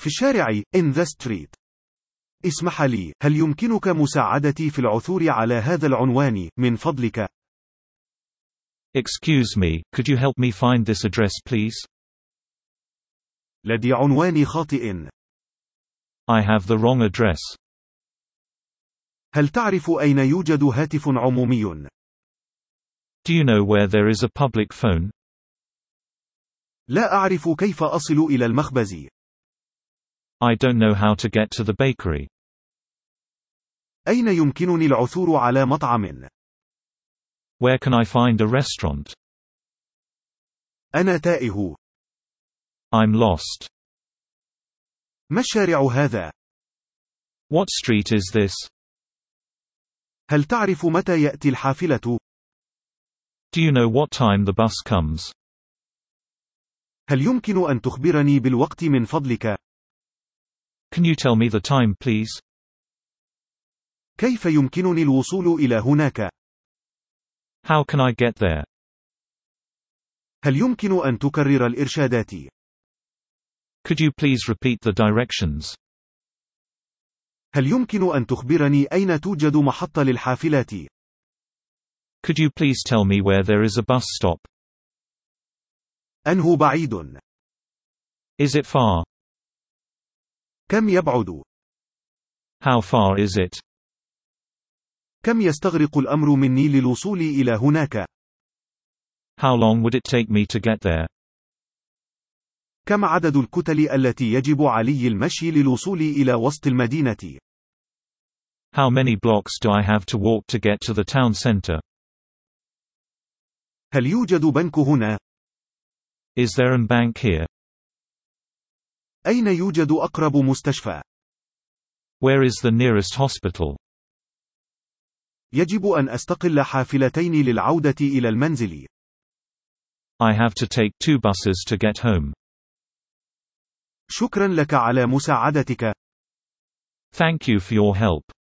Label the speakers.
Speaker 1: في الشارع in the street. اسمح لي، هل يمكنك مساعدتي في العثور على هذا العنوان من فضلك؟
Speaker 2: Excuse me, could you help me find this address please?
Speaker 1: لدي عنوان خاطئ.
Speaker 2: I have the wrong address.
Speaker 1: هل تعرف أين يوجد هاتف عمومي؟
Speaker 2: Do you know where there is a public phone?
Speaker 1: لا أعرف كيف أصل إلى المخبز.
Speaker 2: I don't know how to get to the bakery.
Speaker 1: أين يمكنني العثور على مطعم؟
Speaker 2: Where can I find a restaurant?
Speaker 1: أنا تائه.
Speaker 2: I'm lost.
Speaker 1: ما الشارع هذا؟
Speaker 2: What street is this?
Speaker 1: هل تعرف متى يأتي الحافلة؟
Speaker 2: Do you know what time the bus comes?
Speaker 1: هل يمكن أن تخبرني بالوقت من فضلك؟
Speaker 2: Can you tell me the time please?
Speaker 1: كيف يمكنني الوصول إلى هناك؟
Speaker 2: How can I get there?
Speaker 1: هل يمكن أن تكرر الإرشادات؟
Speaker 2: Could you please repeat the directions?
Speaker 1: هل يمكن أن تخبرني أين توجد محطة للحافلات؟
Speaker 2: Could you please tell me where there is a bus stop?
Speaker 1: أنه بعيد؟
Speaker 2: Is it far?
Speaker 1: كم يبعد؟
Speaker 2: How far is it?
Speaker 1: كم يستغرق الأمر مني للوصول إلى هناك؟
Speaker 2: How long would it take me to get there?
Speaker 1: كم عدد الكتل التي يجب علي المشي للوصول إلى وسط المدينة؟
Speaker 2: How many blocks do I have to walk to get to the town center?
Speaker 1: هل يوجد بنك هنا؟
Speaker 2: Is there a bank here?
Speaker 1: أين يوجد أقرب مستشفى؟
Speaker 2: Where is the nearest hospital?
Speaker 1: يجب أن أستقل حافلتين للعودة إلى المنزل.
Speaker 2: I have to take 2 buses to get home.
Speaker 1: شكرا لك على مساعدتك.
Speaker 2: Thank you for your help.